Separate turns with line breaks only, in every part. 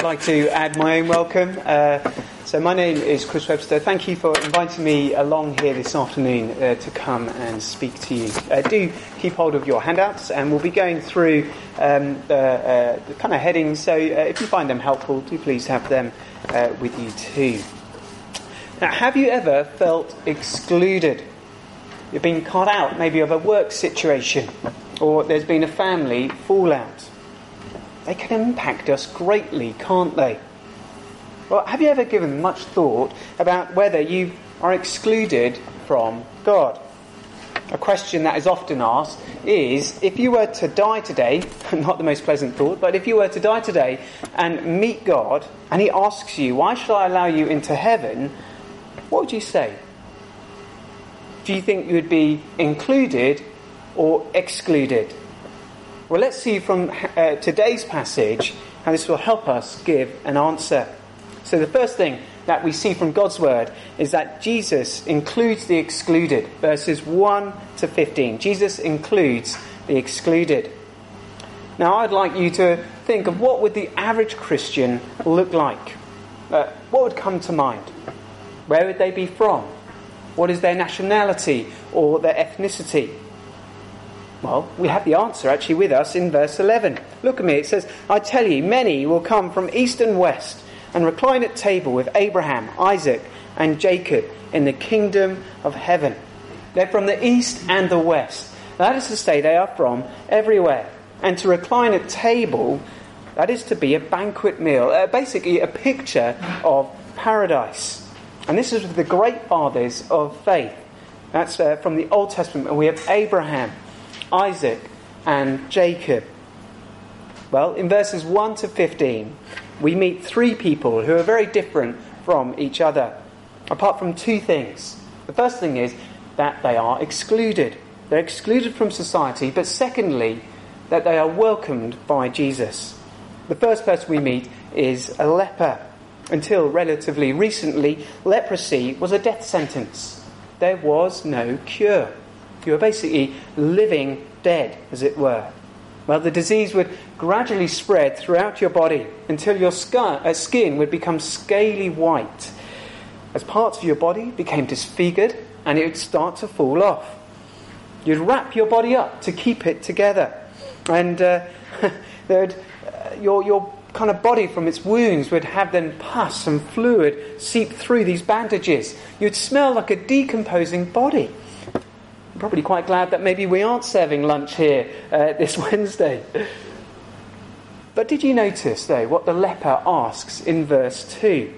I'd like to add my own welcome. So my name is Chris Webster. Thank you for inviting me along here this afternoon to come and speak to you. Do keep hold of your handouts, and we'll be going through the kind of headings. So if you find them helpful, do please have them with you too. Now, have you ever felt excluded? You've been cut out maybe of a work situation, or there's been a family fallout. They can impact us greatly, can't they? Well, have you ever given much thought about whether you are excluded from God? A question that is often asked is, if you were to die today, not the most pleasant thought, but if you were to die today and meet God, and he asks you, why should I allow you into heaven? What would you say? Do you think you would be included or excluded? Well, let's see from today's passage how this will help us give an answer. So the first thing that we see from God's word is that Jesus includes the excluded. Verses 1 to 15. Jesus includes the excluded. Now, I'd like you to think of what would the average Christian look like. What would come to mind? Where would they be from? What is their nationality or their ethnicity? Well, we have the answer actually with us in verse 11. Look at me, it says, I tell you, many will come from east and west and recline at table with Abraham, Isaac and Jacob in the kingdom of heaven. They're from the east and the west. That is to say, they are from everywhere. And to recline at table, that is to be a banquet meal, basically a picture of paradise. And this is with the great fathers of faith. That's from the Old Testament. And we have Abraham, Isaac and Jacob. Well, in verses 1 to 15, we meet three people who are very different from each other, apart from two things. The first thing is that they are excluded. They're excluded from society, but secondly, that they are welcomed by Jesus. The first person we meet is a leper. Until relatively recently, leprosy was a death sentence. There was no cure. You were basically living dead, as it were. Well, the disease would gradually spread throughout your body until your skin would become scaly white. As parts of your body became disfigured, and it would start to fall off. You'd wrap your body up to keep it together. And your kind of body from its wounds would have then pus and fluid seep through these bandages. You'd smell like a decomposing body. I'm probably quite glad that maybe we aren't serving lunch here this Wednesday. But did you notice, though, what the leper asks in verse 2?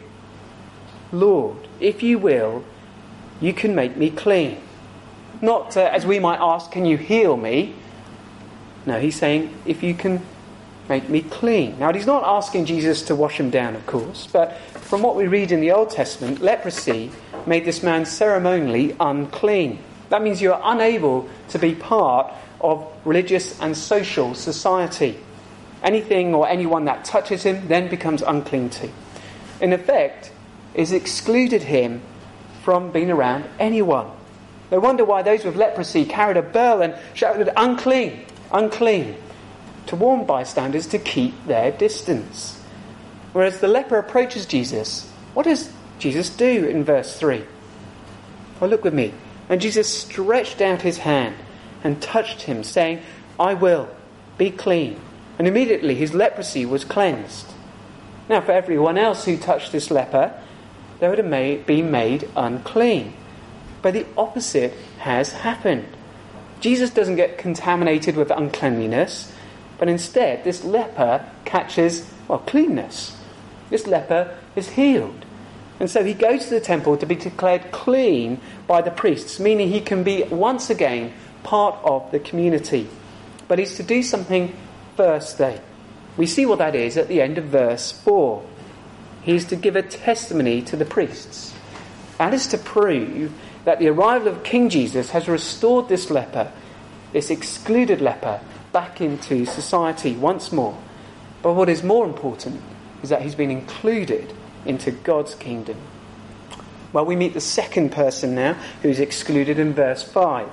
Lord, if you will, you can make me clean. Not as we might ask, can you heal me? No, he's saying, if you can make me clean. Now, he's not asking Jesus to wash him down, of course, but from what we read in the Old Testament, leprosy made this man ceremonially unclean. That means you are unable to be part of religious and social society. Anything or anyone that touches him then becomes unclean too. In effect, is excluded him from being around anyone. No wonder why those with leprosy carried a bell and shouted, unclean, unclean, to warn bystanders to keep their distance. Whereas the leper approaches Jesus, what does Jesus do in verse 3? Well, look with me. And Jesus stretched out his hand and touched him, saying, I will, be clean. And immediately his leprosy was cleansed. Now, for everyone else who touched this leper, they would have been made unclean. But the opposite has happened. Jesus doesn't get contaminated with uncleanliness, but instead this leper catches, cleanness. This leper is healed. And so he goes to the temple to be declared clean by the priests, meaning he can be once again part of the community. But he's to do something first, though. We see what that is at the end of verse 4. He's to give a testimony to the priests. That is to prove that the arrival of King Jesus has restored this leper, this excluded leper, back into society once more. But what is more important is that he's been included into God's kingdom. Well, we meet the second person now who's excluded in verse 5. It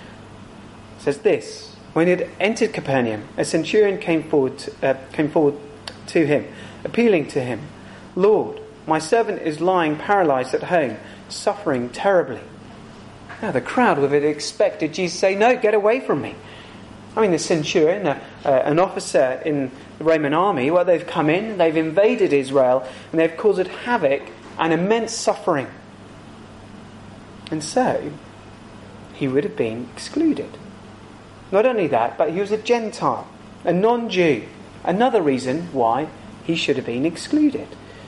says this, when he had entered Capernaum, a centurion came forward to him appealing to him, "Lord, my servant is lying paralyzed at home, suffering terribly." Now the crowd would have expected Jesus to say, "No, get away from me." I mean, the centurion, an officer in the Roman army, well, they've come in, they've invaded Israel, and they've caused havoc and immense suffering. And so, he would have been excluded. Not only that, but he was a Gentile, a non-Jew. Another reason why he should have been excluded.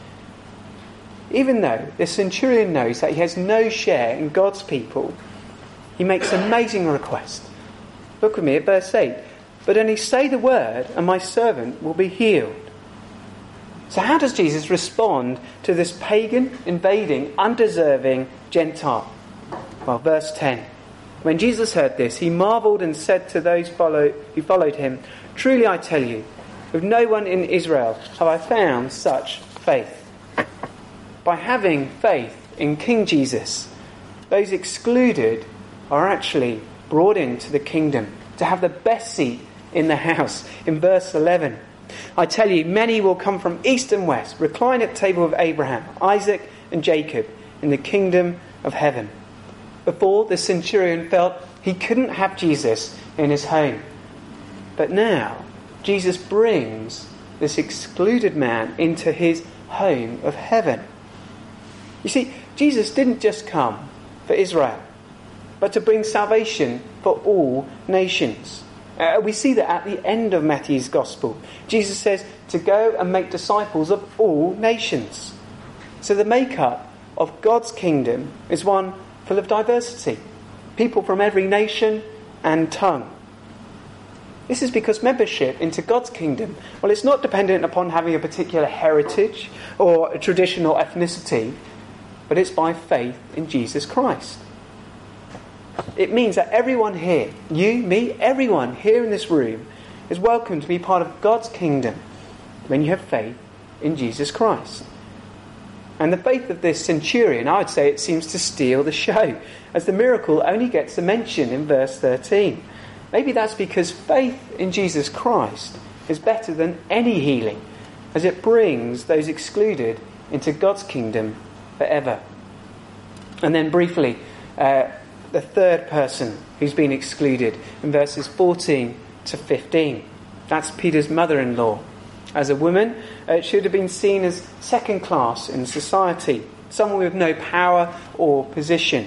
Even though the centurion knows that he has no share in God's people, he makes an amazing request. Look with me at verse 8. "But only say the word, and my servant will be healed." So how does Jesus respond to this pagan, invading, undeserving Gentile? Well, verse 10. "When Jesus heard this, he marvelled and said to those who followed him, 'Truly I tell you, with no one in Israel have I found such faith.'" By having faith in King Jesus, those excluded are actually brought into the kingdom to have the best seat in the house. In verse 11, "I tell you, many will come from east and west, recline at the table of Abraham, Isaac and Jacob in the kingdom of heaven." Before, the centurion felt he couldn't have Jesus in his home. But now, Jesus brings this excluded man into his home of heaven. You see, Jesus didn't just come for Israel, but to bring salvation for all nations. We see that at the end of Matthew's Gospel. Jesus says to go and make disciples of all nations. So the makeup of God's kingdom is one full of diversity. People from every nation and tongue. This is because membership into God's kingdom, well, it's not dependent upon having a particular heritage or a traditional ethnicity, but it's by faith in Jesus Christ. It means that everyone here, you, me, everyone here in this room, is welcome to be part of God's kingdom when you have faith in Jesus Christ. And the faith of this centurion, I would say it seems to steal the show, as the miracle only gets a mention in verse 13. Maybe that's because faith in Jesus Christ is better than any healing, as it brings those excluded into God's kingdom forever. And then briefly, the third person who's been excluded in verses 14 to 15. That's Peter's mother-in-law. As a woman, she would have been seen as second class in society, someone with no power or position.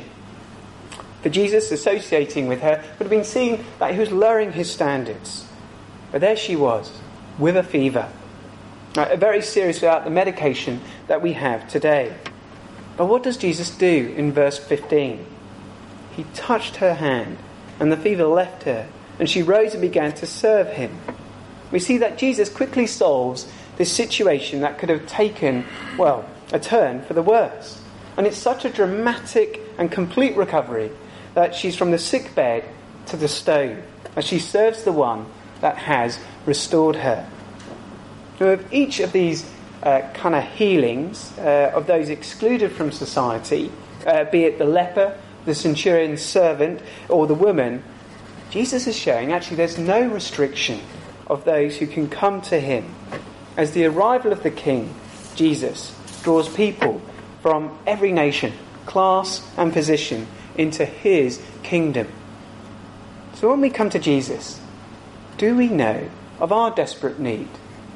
For Jesus, associating with her would have been seen that he was lowering his standards. But there she was, with a fever. Very serious without the medication that we have today. But what does Jesus do in verse 15? He touched her hand, and the fever left her, and she rose and began to serve him. We see that Jesus quickly solves this situation that could have taken, well, a turn for the worse. And it's such a dramatic and complete recovery that she's from the sick bed to the stone, as she serves the one that has restored her. Now, with each of these kind of healings of those excluded from society, be it the leper, the centurion's servant, or the woman, Jesus is showing actually there's no restriction of those who can come to him, as the arrival of the King, Jesus, draws people from every nation, class and position into his kingdom. So when we come to Jesus, do we know of our desperate need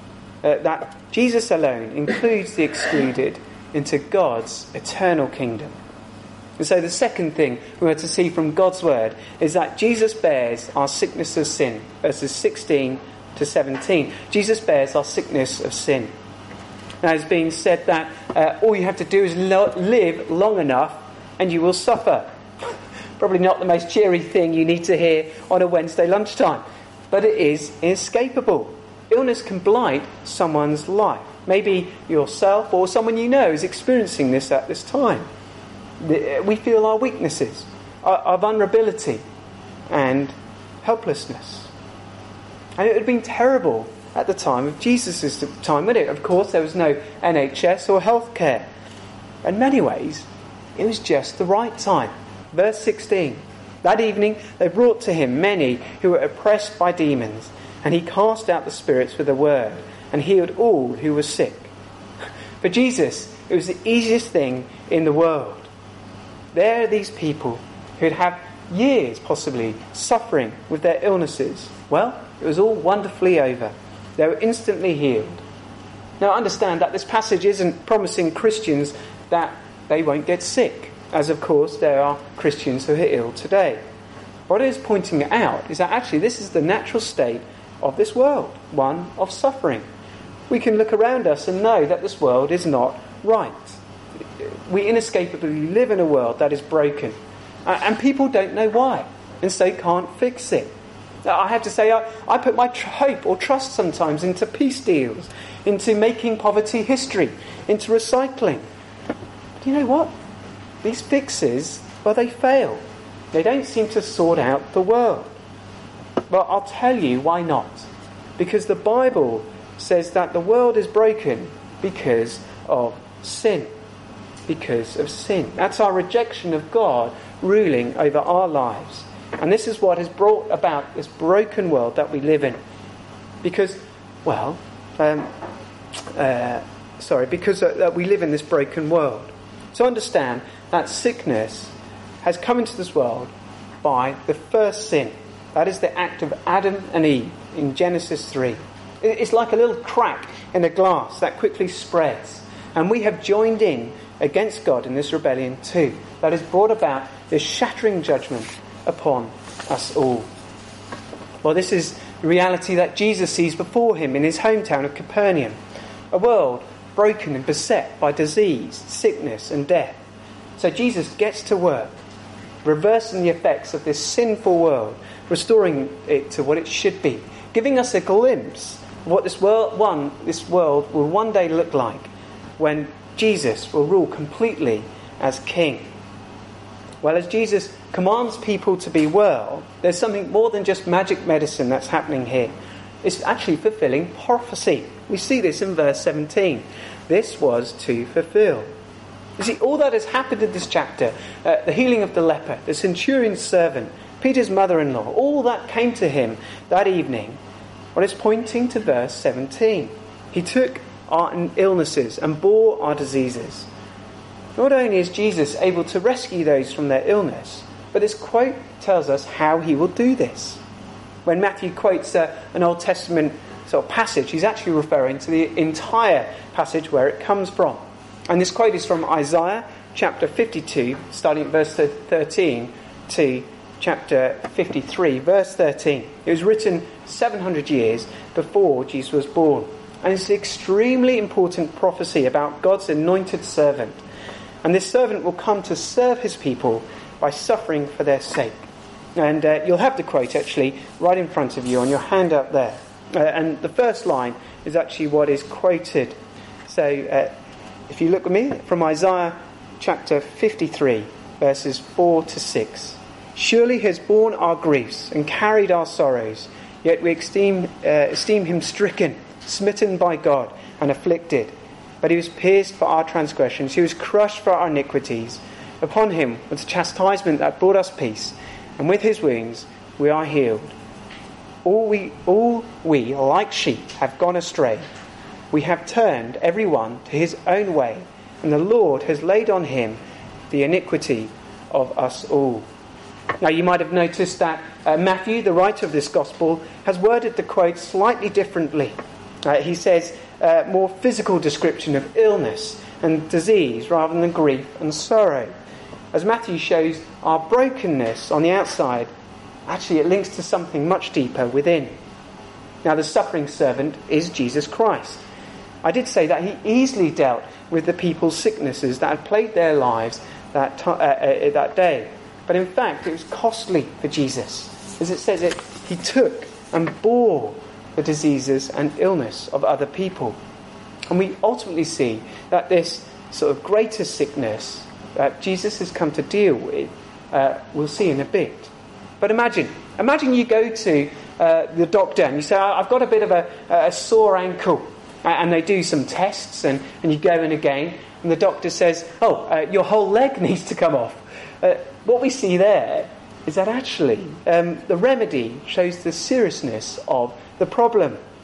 that Jesus alone includes the excluded into God's eternal kingdom? And so the second thing we want to see from God's word is that Jesus bears our sickness of sin, verses 16 to 17. Jesus bears our sickness of sin. Now it's been said that all you have to do is live long enough and you will suffer. Probably not the most cheery thing you need to hear on a Wednesday lunchtime, but it is inescapable. Illness can blight someone's life. Maybe yourself or someone you know is experiencing this at this time. We feel our weaknesses, our vulnerability and helplessness. And it would have been terrible at the time of Jesus' time, wouldn't it? Of course, there was no NHS or healthcare. In many ways, it was just the right time. Verse 16. That evening they brought to him many who were oppressed by demons, and he cast out the spirits with a word, and healed all who were sick. For Jesus, it was the easiest thing in the world. There are these people who'd have years, possibly, suffering with their illnesses. Well, it was all wonderfully over. They were instantly healed. Now, understand that this passage isn't promising Christians that they won't get sick, as of course there are Christians who are ill today. What it is pointing out is that actually this is the natural state of this world, one of suffering. We can look around us and know that this world is not right. We inescapably live in a world that is broken. And people don't know why, and so can't fix it. I have to say, I put my hope or trust sometimes into peace deals, into making poverty history, into recycling. But you know what? These fixes, well, they fail. They don't seem to sort out the world. But I'll tell you why not. Because the Bible says that the world is broken because of sin. Because of sin. That's our rejection of God ruling over our lives. And this is what has brought about this broken world that we live in. Because, well, because we live in this broken world. So understand that sickness has come into this world by the first sin. That is the act of Adam and Eve in Genesis 3. It's like a little crack in a glass that quickly spreads. And we have joined in against God in this rebellion too. That has brought about this shattering judgment upon us all. Well, this is the reality that Jesus sees before him in his hometown of Capernaum. A world broken and beset by disease, sickness and death. So Jesus gets to work, reversing the effects of this sinful world, restoring it to what it should be, giving us a glimpse of what this world will one day look like when Jesus will rule completely as king. Well, as Jesus commands people to be well, there's something more than just magic medicine that's happening here. It's actually fulfilling prophecy. We see this in verse 17. This was to fulfill. You see, all that has happened in this chapter, the healing of the leper, the centurion's servant, Peter's mother-in-law, all that came to him that evening, well, it's pointing to verse 17. He took our illnesses and bore our diseases. Not only is Jesus able to rescue those from their illness, but this quote tells us how he will do this. When Matthew quotes an Old Testament sort of passage, he's actually referring to the entire passage where it comes from. And this quote is from Isaiah chapter 52, starting at verse 13 to chapter 53, verse 13. It was written 700 years before Jesus was born. And it's an extremely important prophecy about God's anointed servant. And this servant will come to serve his people by suffering for their sake. And you'll have the quote actually right in front of you on your handout there. And the first line is actually what is quoted. So if you look at me, from Isaiah chapter 53, verses 4 to 6. Surely he has borne our griefs and carried our sorrows, yet we esteem him stricken, smitten by God, and afflicted. But he was pierced for our transgressions, he was crushed for our iniquities. Upon him was the chastisement that brought us peace, and with his wounds we are healed. All we, like sheep, have gone astray. We have turned every one to his own way, and the Lord has laid on him the iniquity of us all. Now you might have noticed that Matthew, the writer of this gospel, has worded the quote slightly differently. He says more physical description of illness and disease rather than grief and sorrow. As Matthew shows our brokenness on the outside, actually it links to something much deeper within. Now the suffering servant is Jesus Christ. I did say that he easily dealt with the people's sicknesses that had plagued their lives that day. But in fact, it was costly for Jesus. As it says, he took and bore the diseases and illness of other people. And we ultimately see that this sort of greater sickness that Jesus has come to deal with, we'll see in a bit. But imagine you go to the doctor and you say, I've got a bit of a sore ankle. And they do some tests and you go in again. And the doctor says, your whole leg needs to come off. What we see there is that actually the remedy shows the seriousness of the problem.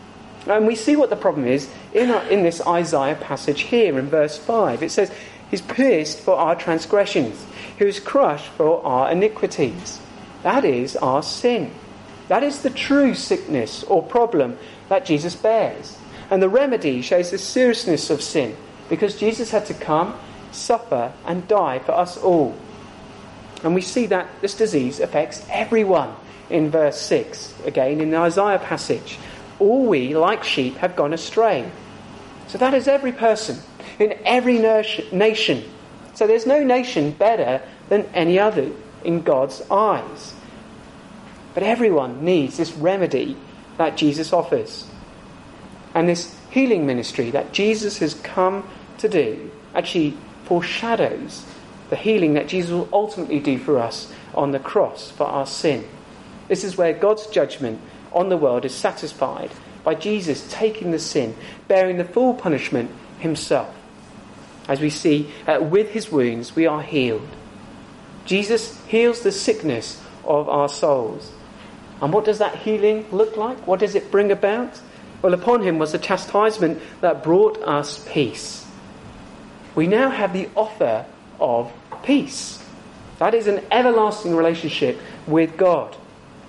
And we see what the problem is in this Isaiah passage here in verse 5. It says, He's pierced for our transgressions. He was crushed for our iniquities. That is our sin. That is the true sickness or problem that Jesus bears. And the remedy shows the seriousness of sin, because Jesus had to come, suffer and die for us all. And we see that this disease affects everyone in verse 6, again in the Isaiah passage. All we, like sheep, have gone astray. So that is every person in every nation. So there's no nation better than any other in God's eyes. But everyone needs this remedy that Jesus offers. And this healing ministry that Jesus has come to do actually foreshadows the healing that Jesus will ultimately do for us on the cross for our sin. This is where God's judgment on the world is satisfied by Jesus taking the sin, bearing the full punishment himself. As we see, with his wounds we are healed. Jesus heals the sickness of our souls. And what does that healing look like? What does it bring about? Well, upon him was the chastisement that brought us peace. We now have the offer of peace. That is an everlasting relationship with God.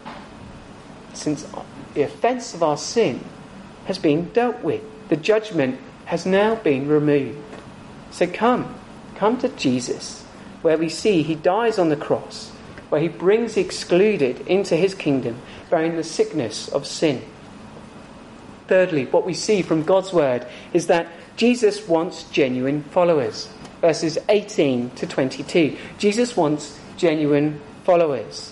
Since the offence of our sin has been dealt with, the judgment has now been removed. So come to Jesus, where we see he dies on the cross, where he brings the excluded into his kingdom, bearing the sickness of sin. Thirdly, what we see from God's word is that Jesus wants genuine followers. Verses 18 to 22. Jesus wants genuine followers.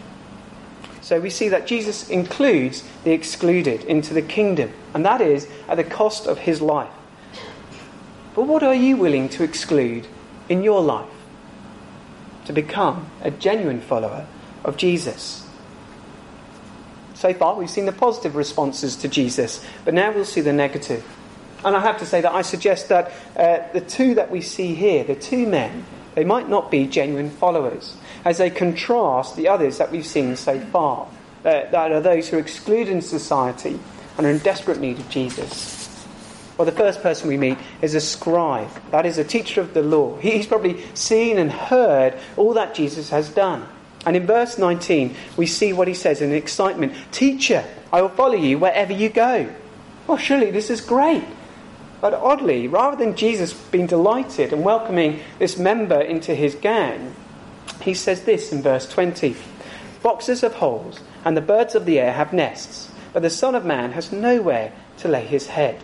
So we see that Jesus includes the excluded into the kingdom, and that is at the cost of his life. But what are you willing to exclude in your life to become a genuine follower of Jesus? So far we've seen the positive responses to Jesus, but now we'll see the negative. And I have to say that I suggest that the two that we see here, the two men, they might not be genuine followers, as they contrast the others that we've seen so far, that are those who are excluded in society and are in desperate need of Jesus. Well, the first person we meet is a scribe. That is a teacher of the law. He's probably seen and heard all that Jesus has done. And in verse 19, we see what he says in excitement. Teacher, I will follow you wherever you go. Well, surely this is great. But oddly, rather than Jesus being delighted and welcoming this member into his gang, he says this in verse 20. Foxes have holes and the birds of the air have nests, but the Son of Man has nowhere to lay his head.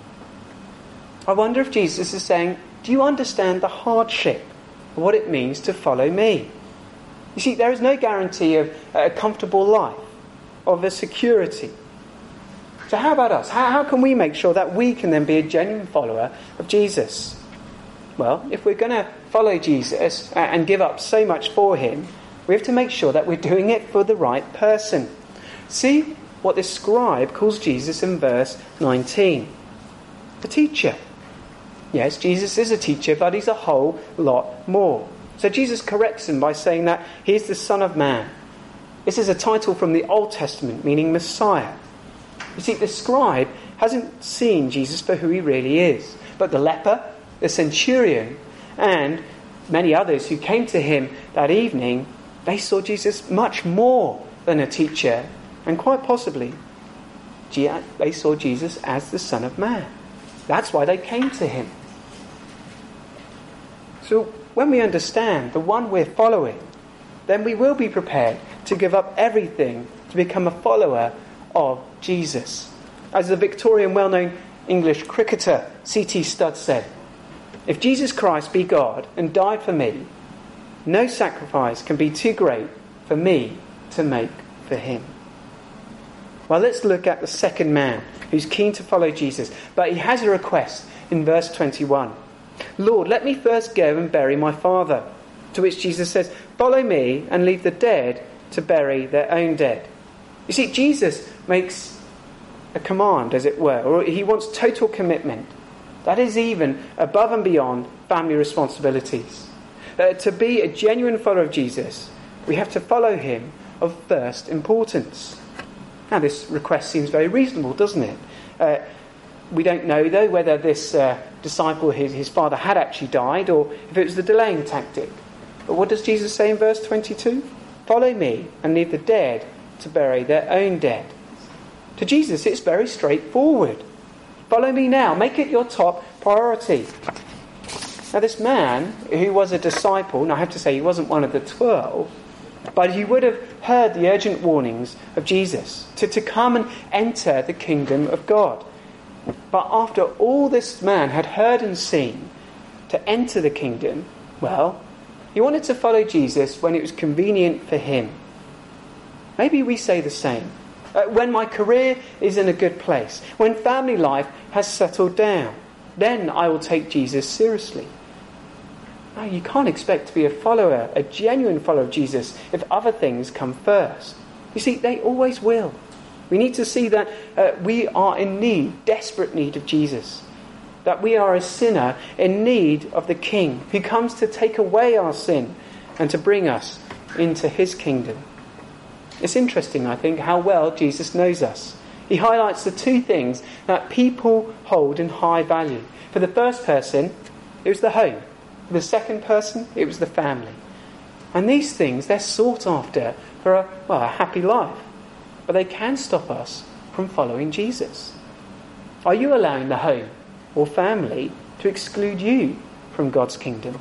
I wonder if Jesus is saying, do you understand the hardship of what it means to follow me? You see, there is no guarantee of a comfortable life, of a security. So how about us? How can we make sure that we can then be a genuine follower of Jesus? Well, if we're going to follow Jesus and give up so much for him, we have to make sure that we're doing it for the right person. See what this scribe calls Jesus in verse 19. A teacher. Yes, Jesus is a teacher, but he's a whole lot more. So Jesus corrects him by saying that he's the Son of Man. This is a title from the Old Testament, meaning Messiah. You see, the scribe hasn't seen Jesus for who he really is. But the leper, the centurion, and many others who came to him that evening, they saw Jesus much more than a teacher. And quite possibly, they saw Jesus as the Son of Man. That's why they came to him. So when we understand the one we're following, then we will be prepared to give up everything to become a follower of Jesus. As the Victorian well-known English cricketer C.T. Studd said, if Jesus Christ be God and died for me, no sacrifice can be too great for me to make for him. Well, let's look at the second man who's keen to follow Jesus, but he has a request in verse 21. Lord, let me first go and bury my father. To which Jesus says, follow me and leave the dead to bury their own dead. You see, Jesus makes a command, as it were, or he wants total commitment. That is even above and beyond family responsibilities. To be a genuine follower of Jesus, we have to follow him of first importance. Now, this request seems very reasonable, doesn't it? We don't know, though, whether this disciple, his father, had actually died or if it was the delaying tactic. But what does Jesus say in verse 22? Follow me and leave the dead to bury their own dead. To Jesus, it's very straightforward. Follow me now. Make it your top priority. Now, this man, who was a disciple, and I have to say he wasn't one of the 12, but he would have heard the urgent warnings of Jesus to come and enter the kingdom of God. But after all this man had heard and seen to enter the kingdom, well, he wanted to follow Jesus when it was convenient for him. Maybe we say the same. When my career is in a good place, when family life has settled down, then I will take Jesus seriously. No, you can't expect to be a follower, a genuine follower of Jesus, if other things come first. You see, they always will. We need to see that we are in need, desperate need of Jesus. That we are a sinner in need of the King who comes to take away our sin and to bring us into his kingdom. It's interesting, I think, how well Jesus knows us. He highlights the two things that people hold in high value. For the first person, it was the home. For the second person, it was the family. And these things, they're sought after for a happy life. But they can stop us from following Jesus. Are you allowing the home or family to exclude you from God's kingdom?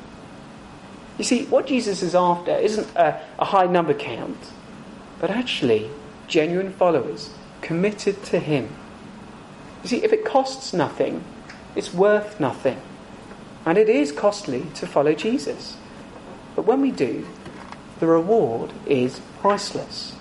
You see, what Jesus is after isn't a high number count, but actually genuine followers committed to him. You see, if it costs nothing, it's worth nothing. And it is costly to follow Jesus. But when we do, the reward is priceless.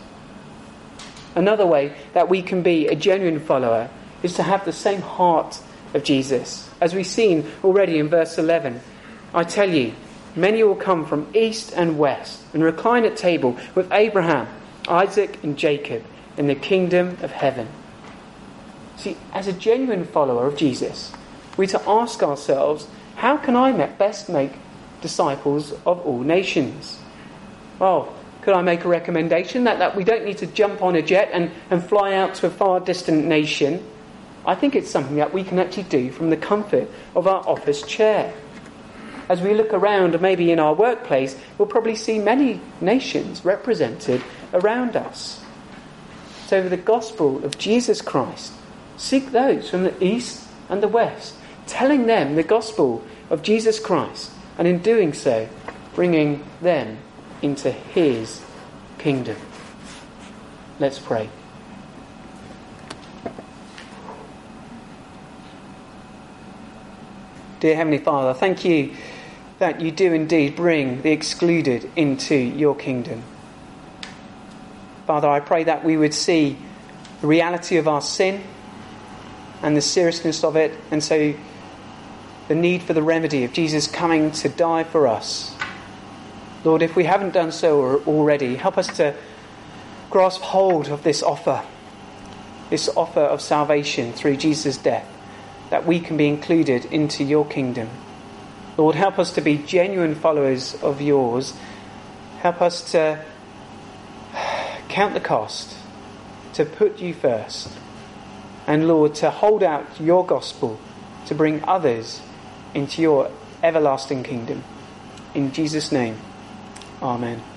Another way that we can be a genuine follower is to have the same heart of Jesus. As we've seen already in verse 11, I tell you, many will come from east and west and recline at table with Abraham, Isaac and Jacob in the kingdom of heaven. See, as a genuine follower of Jesus, we're to ask ourselves, how can I best make disciples of all nations? Well, could I make a recommendation that we don't need to jump on a jet and fly out to a far distant nation? I think it's something that we can actually do from the comfort of our office chair. As we look around, maybe in our workplace, we'll probably see many nations represented around us. So with the gospel of Jesus Christ, seek those from the east and the west, telling them the gospel of Jesus Christ, and in doing so, bringing them into his kingdom. Let's pray. Dear Heavenly Father, thank you that you do indeed bring the excluded into your kingdom. Father, I pray that we would see the reality of our sin and the seriousness of it, and so the need for the remedy of Jesus coming to die for us. Lord, if we haven't done so already, help us to grasp hold of this offer of salvation through Jesus' death, that we can be included into your kingdom. Lord, help us to be genuine followers of yours. Help us to count the cost, to put you first, and Lord, to hold out your gospel, to bring others into your everlasting kingdom. In Jesus' name, amen.